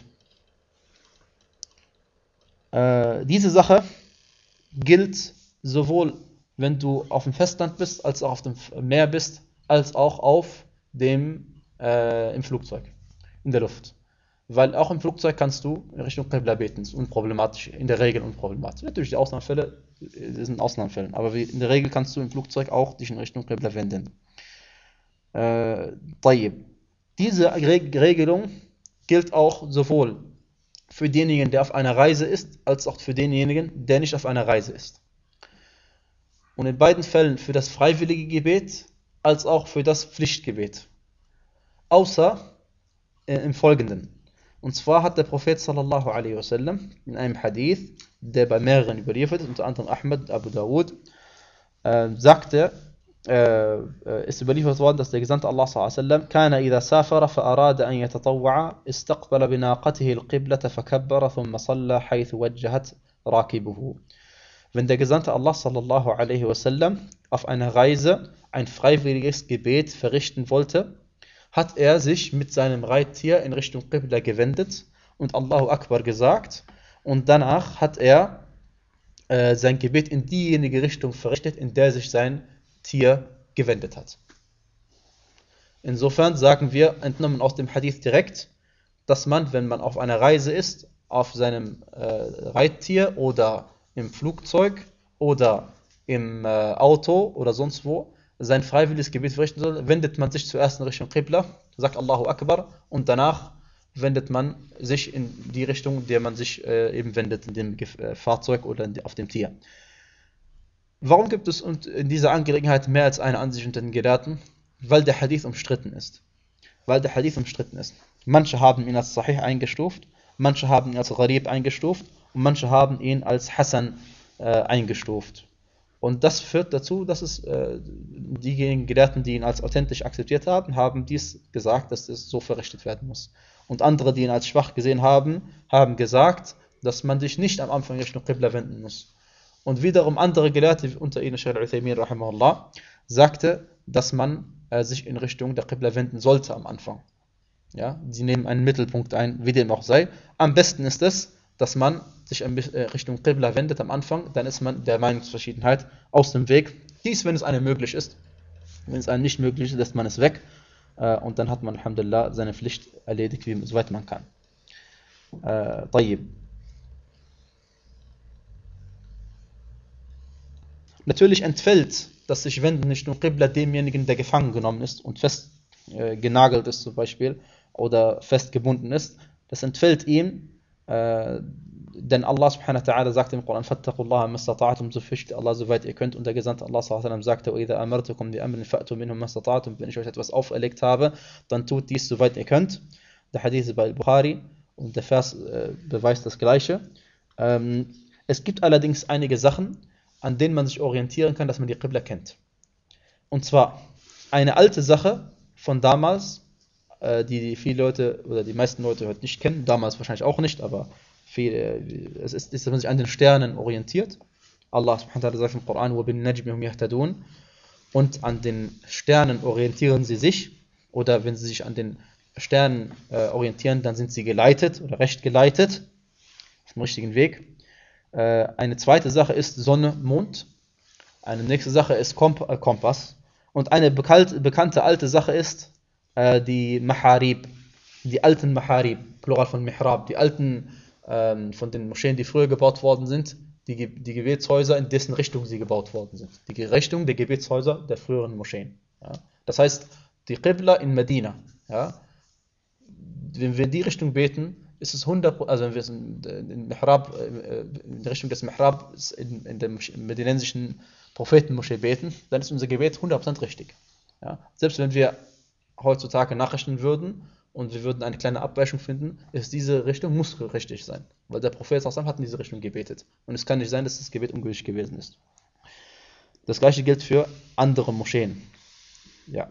Speaker 1: Äh, diese Sache gilt sowohl, wenn du auf dem Festland bist, als auch auf dem Meer bist, als auch auf dem, äh, im Flugzeug, in der Luft. Weil auch im Flugzeug kannst du in Richtung Qibla beten, das ist unproblematisch, in der Regel unproblematisch. Natürlich die Ausnahmefälle sind Ausnahmefällen, aber in der Regel kannst du im Flugzeug auch dich in Richtung Qibla wenden. Äh, Diese Regelung gilt auch sowohl für denjenigen, der auf einer Reise ist, als auch für denjenigen, der nicht auf einer Reise ist. Und in beiden Fällen für das freiwillige Gebet, als auch für das Pflichtgebet. Außer äh, im Folgenden. Und zwar hat der Prophet sallallahu alaihi wasallam in einem Hadith, der bei mehreren überliefert ist, unter anderem Ahmad, Abu Dawud, äh, sagte, äh, ist überliefert worden, dass der Gesandte Allah sallallahu alaihi wasallam kana idha safara fa arada an yatatawwa'a istaqbala binaqatihi al-qiblata fakabbara thumma salla haythu wajjahat rakibuhu. Wenn der Gesandte Allah sallallahu alaihi wasallam auf einer Reise ein freiwilliges Gebet verrichten wollte, hat er sich mit seinem Reittier in Richtung Qibla gewendet und Allahu Akbar gesagt und danach hat er äh, sein Gebet in diejenige Richtung verrichtet, in der sich sein Tier gewendet hat. Insofern sagen wir, entnommen aus dem Hadith direkt, dass man, wenn man auf einer Reise ist, auf seinem äh, Reittier oder im Flugzeug oder im äh, Auto oder sonst wo sein freiwilliges Gebet verrichten soll, wendet man sich zuerst in Richtung Qibla, sagt Allahu Akbar und danach wendet man sich in die Richtung, in der man sich äh, eben wendet, in dem äh, Fahrzeug oder in, auf dem Tier. Warum gibt es in dieser Angelegenheit mehr als eine Ansicht unter den Gelehrten? Weil der Hadith umstritten ist. Weil der Hadith umstritten ist. Manche haben ihn als Sahih eingestuft, manche haben ihn als Gharib eingestuft und manche haben ihn als Hasan äh, eingestuft. Und das führt dazu, dass es äh, diejenigen Gelehrten, die ihn als authentisch akzeptiert haben, haben dies gesagt, dass es so verrichtet werden muss. Und andere, die ihn als schwach gesehen haben, haben gesagt, dass man sich nicht am Anfang Richtung Qibla wenden muss. Und wiederum andere Gelehrte, unter ihnen Shaykh al-Uthaymin rahimahullah, sagte, dass man äh, sich in Richtung der Qibla wenden sollte am Anfang. Ja, sie nehmen einen Mittelpunkt ein, wie dem auch sei. Am besten ist es, dass man sich in Richtung Qibla wendet am Anfang, dann ist man der Meinungsverschiedenheit aus dem Weg. Dies, wenn es einem möglich ist. Wenn es einem nicht möglich ist, lässt man es weg. Äh, und dann hat man, alhamdulillah, seine Pflicht erledigt, wie, soweit man kann. Äh, طيب. Natürlich entfällt das sich Wenden nicht nur Qibla demjenigen, der gefangen genommen ist und fest äh, genagelt ist zum Beispiel oder festgebunden ist. Das entfällt ihm, äh, denn Allah subhanahu wa ta'ala sagt im Koran, fattaqullaha mastata'atum, so fürchtet Allah, soweit ihr könnt. Und der Gesandte Allah sallallahu alaihi wasallam sagte, وَإِذَا أَمَرْتُكُمْ بِأَمْرٍ فَأْتُوا مِنْهُ مَسْتَطَعْتُمْ, wenn ich euch etwas auferlegt habe, dann tut dies, soweit ihr könnt. Der Hadith bei Bukhari und der Vers äh, beweist das Gleiche. Ähm, es gibt allerdings einige Sachen, an denen man sich orientieren kann, dass man die Qibla kennt. Und zwar eine alte Sache von damals, äh, die, die viele Leute oder die meisten Leute heute nicht kennen, damals wahrscheinlich auch nicht, aber viele, es ist, dass man sich an den Sternen orientiert. Allah subhanahu wa ta'ala sagt im Koran, وَبِالنَّجْمِ هُمْ يَهْتَدُونَ, und an den Sternen orientieren sie sich, oder wenn sie sich an den Sternen äh, orientieren, dann sind sie geleitet oder recht geleitet, auf dem richtigen Weg. Äh, eine zweite Sache ist Sonne, Mond. Eine nächste Sache ist Komp- äh, Kompass. Und eine bekannte, bekannte alte Sache ist äh, die Maharib, die alten Maharib, Plural von Mihrab, die alten ähm, von den Moscheen, die früher gebaut worden sind, die, die Gebetshäuser, in dessen Richtung sie gebaut worden sind. Die Richtung der Gebetshäuser der früheren Moscheen. Ja. Das heißt, die Qibla in Medina, ja, wenn wir in die Richtung beten, ist es hundert Prozent, also wenn wir es in, in, Mihrab, in der Richtung des Mihrab in, in der medinensischen Prophetenmoschee beten, dann ist unser Gebet hundert Prozent richtig. Ja. Selbst wenn wir heutzutage nachrechnen würden und wir würden eine kleine Abweichung finden, ist diese Richtung, muss richtig sein. Weil der Prophet hat in diese Richtung gebetet. Und es kann nicht sein, dass das Gebet ungültig gewesen ist. Das gleiche gilt für andere Moscheen. Ja.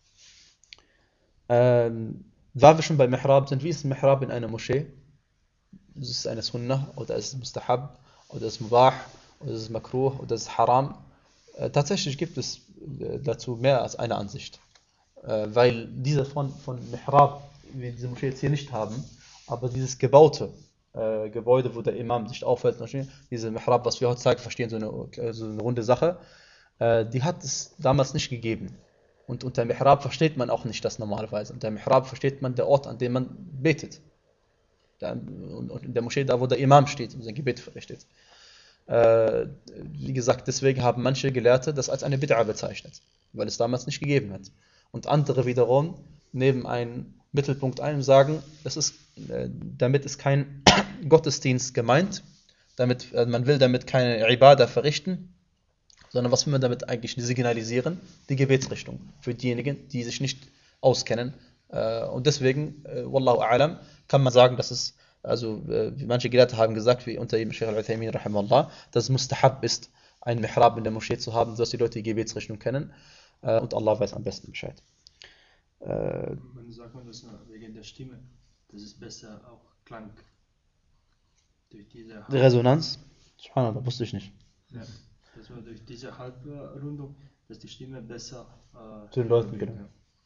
Speaker 1: Ähm, da wir schon bei Mihrab sind, wie ist Mihrab in einer Moschee? Ist es eine Sunnah oder ist es Mustahab oder ist es Mubah oder ist es Makruh oder ist es Haram? Äh, tatsächlich gibt es äh, dazu mehr als eine Ansicht. Äh, weil diese von, von Mihrab, wir diese Moschee jetzt hier nicht haben, aber dieses gebaute äh, Gebäude, wo der Imam sich aufhält, diese Mihrab, was wir heutzutage verstehen, so eine, so eine runde Sache, äh, die hat es damals nicht gegeben. Und unter Mihrab versteht man auch nicht das normalerweise. Unter Mihrab versteht man der Ort, an dem man betet. Und in der Moschee, da wo der Imam steht und sein Gebet verrichtet. Äh, wie gesagt, deswegen haben manche Gelehrte das als eine Bid'a bezeichnet, weil es damals nicht gegeben hat. Und andere wiederum nehmen einen Mittelpunkt ein und sagen, das ist, äh, damit ist kein Gottesdienst gemeint, damit, äh, man will damit keine Ibadah verrichten, sondern was will man damit eigentlich signalisieren? Die Gebetsrichtung. Für diejenigen, die sich nicht auskennen. Äh, und deswegen, äh, Wallahu a'lam, kann man sagen, dass es, also äh, wie manche Gelehrte haben gesagt, wie unter ihm Sheikh al-Uthaymin rahimahullah, dass es mustahab ist, einen Mihrab in der Moschee zu haben, sodass die Leute die Gebetsrichtung kennen. Äh, und Allah weiß am besten Bescheid. Äh,
Speaker 4: Man sagt man das wegen der Stimme, das ist besser auch Klang. Durch diese
Speaker 1: die Resonanz, subhanallah, wusste ich nicht.
Speaker 4: Ja, dass man durch diese Halbrundung, dass die Stimme besser äh,
Speaker 1: zu den Leuten, genau.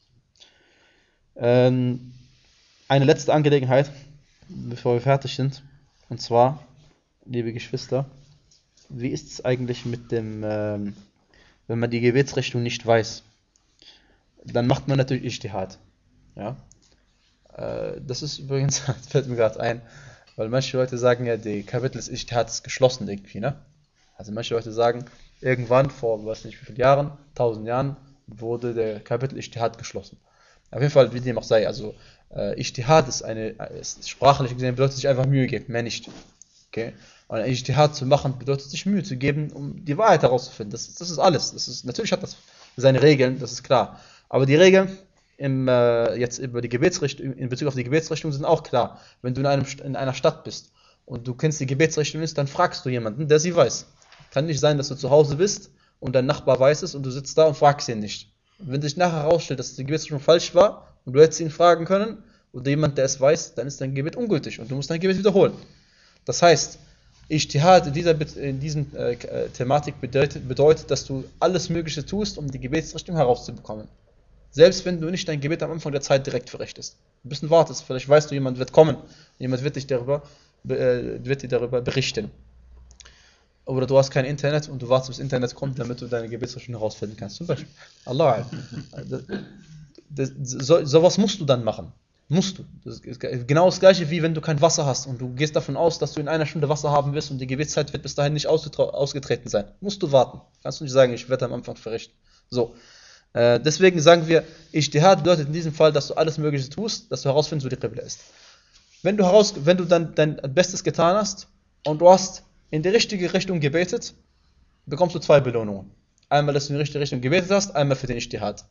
Speaker 1: Ähm, eine letzte Angelegenheit, bevor wir fertig sind, und zwar, liebe Geschwister, wie ist es eigentlich mit dem, ähm, wenn man die Gebetsrichtung nicht weiß, dann macht man natürlich Ijtihad. Ja? Äh, das ist übrigens, das fällt mir gerade ein, weil manche Leute sagen ja, die Kapitel des Ijtihad ist geschlossen irgendwie, ne? Also manche Leute sagen, irgendwann vor, weiß nicht wie vielen Jahren, tausend Jahren, wurde der Kapitel Ijtihad geschlossen. Auf jeden Fall, wie dem auch sei, also äh, Ijtihad ist eine, ist sprachlich gesehen, bedeutet sich einfach Mühe geben, mehr nicht. Okay? Und ein Ijtihad zu machen, bedeutet sich Mühe zu geben, um die Wahrheit herauszufinden. Das, das ist alles. Das ist, natürlich hat das seine Regeln, das ist klar. Aber die Regeln im, äh, jetzt über die Gebetsrichtung, in Bezug auf die Gebetsrichtung sind auch klar. Wenn du in, einem, in einer Stadt bist und du kennst die Gebetsrichtung ist, dann fragst du jemanden, der sie weiß. Kann nicht sein, dass du zu Hause bist und dein Nachbar weiß es und du sitzt da und fragst ihn nicht. Und wenn sich nachher herausstellt, dass die Gebetsrichtung falsch war und du hättest ihn fragen können oder jemand, der es weiß, dann ist dein Gebet ungültig und du musst dein Gebet wiederholen. Das heißt, Ijtihad in dieser in diesem äh, Thematik bedeutet, bedeutet, dass du alles Mögliche tust, um die Gebetsrichtung herauszubekommen. Selbst wenn du nicht dein Gebet am Anfang der Zeit direkt verrichtest. Ein bisschen wartest, vielleicht weißt du, jemand wird kommen, jemand wird dich darüber, äh, wird dir darüber berichten. Oder du hast kein Internet und du wartest, bis das Internet kommt, damit du deine Gebetsrichtung herausfinden kannst. Zum Beispiel. Allah. Das, das, so, sowas musst du dann machen. Musst du. Das ist genau das gleiche, wie wenn du kein Wasser hast und du gehst davon aus, dass du in einer Stunde Wasser haben wirst und die Gebetszeit wird bis dahin nicht ausgetreten sein. Musst du warten. Kannst du nicht sagen, ich werde am Anfang verrichten. So. Äh, deswegen sagen wir, Ijtihad bedeutet in diesem Fall, dass du alles Mögliche tust, dass du herausfindest, wo die Qibla ist. Wenn du, heraus, wenn du dann dein Bestes getan hast und du hast in die richtige Richtung gebetet, bekommst du zwei Belohnungen. Einmal, dass du in die richtige Richtung gebetet hast, einmal für den Ijtihad.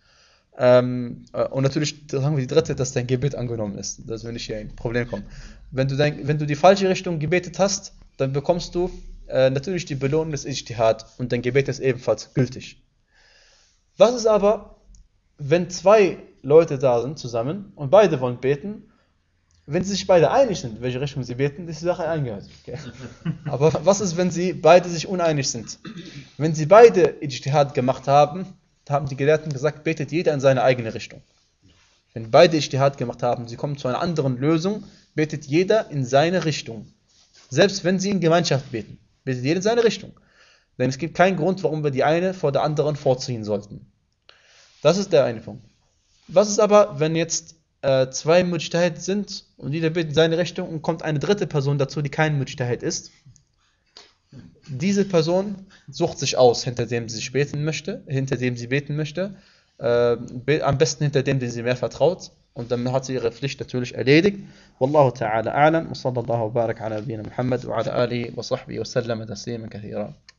Speaker 1: Ähm, und natürlich sagen wir die dritte, dass dein Gebet angenommen ist, dass wir nicht hier in ein Problem kommen. Wenn du, dein, wenn du die falsche Richtung gebetet hast, dann bekommst du äh, natürlich die Belohnung des Ijtihad und dein Gebet ist ebenfalls gültig. Was ist aber, wenn zwei Leute da sind zusammen und beide wollen beten? Wenn sie sich beide einig sind, in welche Richtung sie beten, ist die Sache eingehört. Okay. Aber was ist, wenn sie beide sich uneinig sind? Wenn sie beide Ijtihad gemacht haben, haben die Gelehrten gesagt, betet jeder in seine eigene Richtung. Wenn beide Ijtihad gemacht haben, sie kommen zu einer anderen Lösung, betet jeder in seine Richtung. Selbst wenn sie in Gemeinschaft beten, betet jeder in seine Richtung. Denn es gibt keinen Grund, warum wir die eine vor der anderen vorziehen sollten. Das ist der eine Punkt. Was ist aber, wenn jetzt äh, zwei Mujtahid sind und jeder betet in seine Richtung und kommt eine dritte Person dazu, die kein Mujtahid ist? Diese Person sucht sich aus, hinter dem sie beten möchte, hinter dem sie beten möchte, äh, am besten hinter dem, den sie mehr vertraut, und dann hat sie ihre Pflicht natürlich erledigt. Wallahu ta'ala a'lam, wa sallallahu wa barak ala nabiyina Muhammad wa ala alihi wa sahbihi wa sallam tasliman kathira.